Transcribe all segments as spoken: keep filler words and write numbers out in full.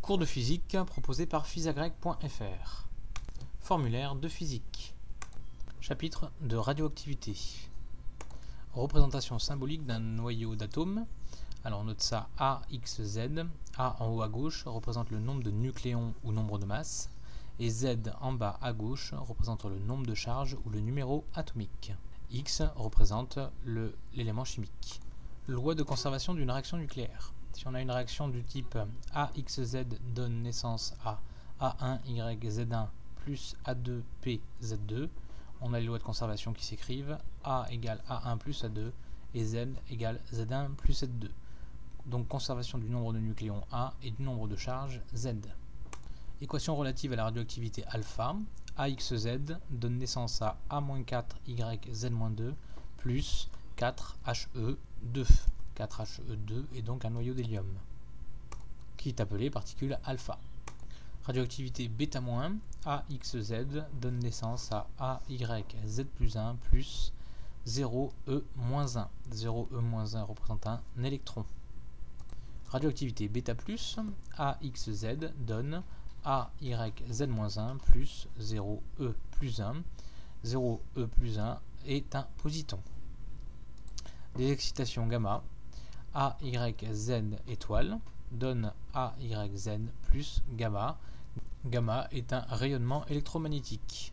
Cours de physique proposé par physagrec point f r. Formulaire de physique. Chapitre de radioactivité. Représentation symbolique d'un noyau d'atomes. Alors on note ça A, X, Z. A en haut à gauche représente le nombre de nucléons ou nombre de masses. Et Z en bas à gauche représente le nombre de charges ou le numéro atomique. X représente le, l'élément chimique. Loi de conservation d'une réaction nucléaire. Si on a une réaction du type A X Z donne naissance à A un Y Z un plus A deux P Z deux, on a les lois de conservation qui s'écrivent A égale A un plus A deux et Z égale Z un plus Z deux. Donc conservation du nombre de nucléons A et du nombre de charges Z. Équation relative à la radioactivité alpha. A X Z donne naissance à A moins quatre Y Z moins deux plus quatre H E deux. quatre H E deux est donc un noyau d'hélium, qui est appelé particule alpha. Radioactivité bêta-, A X Z donne naissance à A Y Z plus un plus zéro E moins un. zéro E moins un représente un électron. Radioactivité bêta plus, A X Z donne A Y Z moins un plus zéro E plus un. zéro E plus un est un positon. Des excitations gamma, A Y Z étoile donne A Y Z plus gamma. Gamma est un rayonnement électromagnétique.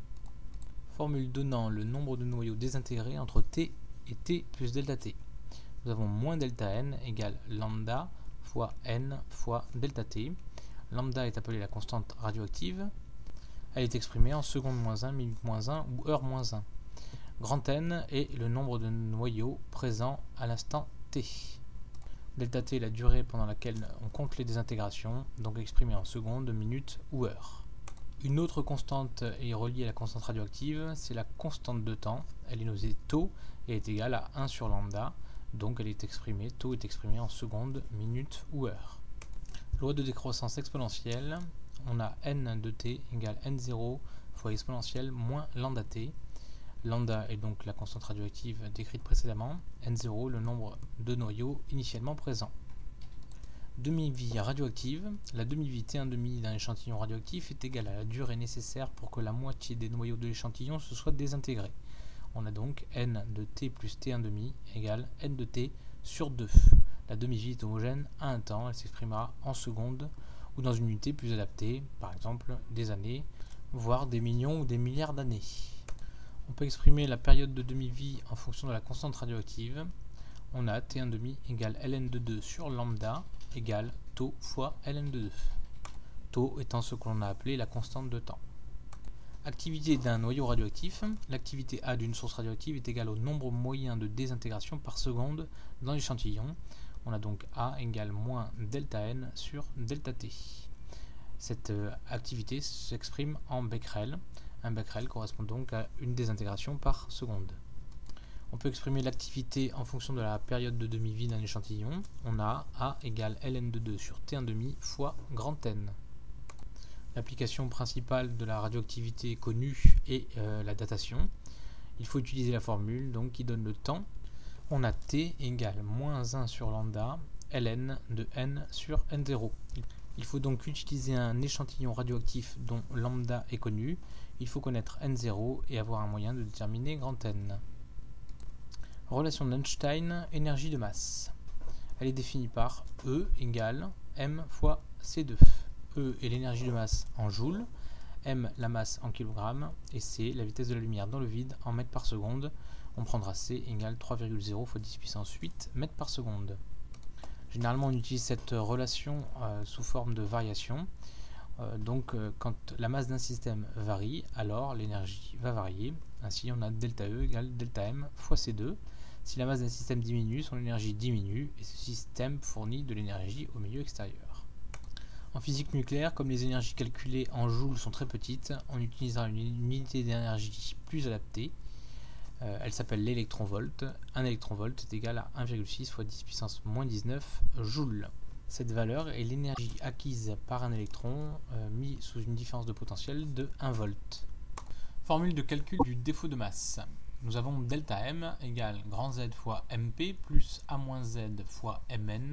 Formule donnant le nombre de noyaux désintégrés entre T et T plus delta T. Nous avons moins delta N égale lambda fois N fois delta T. Lambda est appelée la constante radioactive. Elle est exprimée en seconde moins un, minute moins un ou heure moins un. Grand N est le nombre de noyaux présents à l'instant T. Delta T est la durée pendant laquelle on compte les désintégrations, donc exprimée en secondes, minutes ou heures. Une autre constante est reliée à la constante radioactive, c'est la constante de temps. Elle est nommée tau et est égale à un sur lambda, donc elle est exprimée, tau est exprimé en secondes, minutes ou heures. Loi de décroissance exponentielle, on a n de t égale n zéro fois exponentielle moins lambda t. Lambda est donc la constante radioactive décrite précédemment, n zéro le nombre de noyaux initialement présents. Demi-vie radioactive, la demi-vie T un demi d'un échantillon radioactif est égale à la durée nécessaire pour que la moitié des noyaux de l'échantillon se soient désintégrés. On a donc n de t plus T un demi égale n de t sur deux. La demi-vie est homogène à un temps, elle s'exprimera en secondes ou dans une unité plus adaptée, par exemple des années, voire des millions ou des milliards d'années. On peut exprimer la période de demi-vie en fonction de la constante radioactive. On a T un demi égale ln de deux sur lambda égale tau fois ln de deux. Tau étant ce que l'on a appelé la constante de temps. Activité d'un noyau radioactif. L'activité A d'une source radioactive est égale au nombre moyen de désintégration par seconde dans l'échantillon. On a donc A égale moins delta N sur delta T. Cette euh, activité s'exprime en becquerel. Un becquerel correspond donc à une désintégration par seconde. On peut exprimer l'activité en fonction de la période de demi-vie d'un échantillon. On a A égale ln de deux sur T un demi fois grand N. L'application principale de la radioactivité connue est euh, la datation. Il faut utiliser la formule donc, qui donne le temps. On a T égale moins un sur lambda ln de N sur N zéro. Il faut donc utiliser un échantillon radioactif dont lambda est connu. Il faut connaître N zéro et avoir un moyen de déterminer grand N. Relation d'Einstein, énergie de masse. Elle est définie par E égale M fois C deux. E est l'énergie de masse en joules, M la masse en kilogrammes et C la vitesse de la lumière dans le vide en mètres par seconde. On prendra C égale trois virgule zéro fois dix puissance huit mètres par seconde. Généralement on utilise cette relation euh, sous forme de variation. Euh, donc euh, quand la masse d'un système varie, alors l'énergie va varier. Ainsi on a delta E égale delta M fois C deux. Si la masse d'un système diminue, son énergie diminue et ce système fournit de l'énergie au milieu extérieur. En physique nucléaire, comme les énergies calculées en joules sont très petites, on utilisera une unité d'énergie plus adaptée. Euh, elle s'appelle l'électronvolt. Un électronvolt est égal à un virgule six fois dix puissance moins dix-neuf joules. Cette valeur est l'énergie acquise par un électron euh, mis sous une différence de potentiel de un volt. Formule de calcul du défaut de masse. Nous avons delta M égale grand Z fois M P plus A moins Z fois M N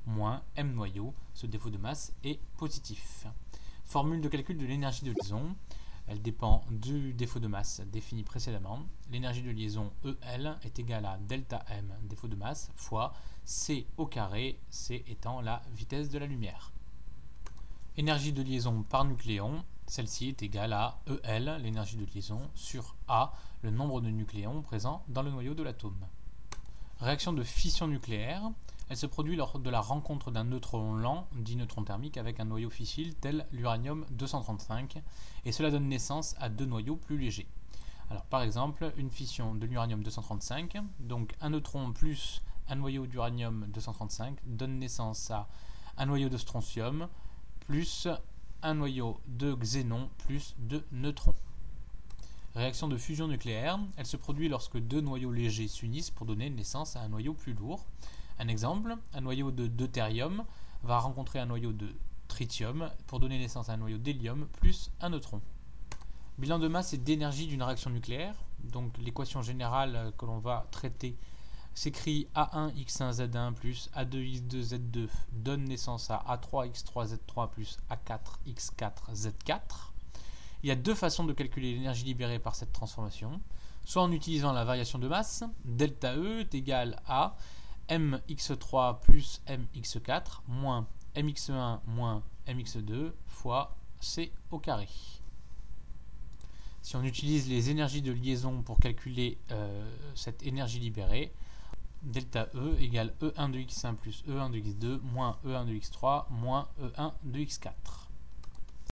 moins M noyaux. Ce défaut de masse est positif. Formule de calcul de l'énergie de liaison. Elle dépend du défaut de masse défini précédemment. L'énergie de liaison E L est égale à delta M, défaut de masse, fois C au carré, C étant la vitesse de la lumière. Énergie de liaison par nucléon, celle-ci est égale à E L, l'énergie de liaison, sur A, le nombre de nucléons présents dans le noyau de l'atome. Réaction de fission nucléaire. Elle se produit lors de la rencontre d'un neutron lent, dit neutron thermique, avec un noyau fissile tel l'uranium deux cent trente-cinq, et cela donne naissance à deux noyaux plus légers. Alors par exemple, une fission de l'uranium deux cent trente-cinq, donc un neutron plus un noyau d'uranium deux cent trente-cinq, donne naissance à un noyau de strontium plus un noyau de xénon plus deux neutrons. Réaction de fusion nucléaire, elle se produit lorsque deux noyaux légers s'unissent pour donner naissance à un noyau plus lourd. Un exemple, un noyau de deutérium va rencontrer un noyau de tritium pour donner naissance à un noyau d'hélium plus un neutron. Bilan de masse et d'énergie d'une réaction nucléaire. Donc l'équation générale que l'on va traiter s'écrit A un x un z un plus A deux x deux z deux donne naissance à A trois x trois z trois plus A quatre x quatre z quatre. Il y a deux façons de calculer l'énergie libérée par cette transformation. Soit en utilisant la variation de masse, delta E est égal à M x trois plus M x quatre moins M x un moins M x deux fois C au carré. Si on utilise les énergies de liaison pour calculer euh, cette énergie libérée, delta E égale E un de x un plus E un de x deux moins E un de x trois moins E un de x quatre.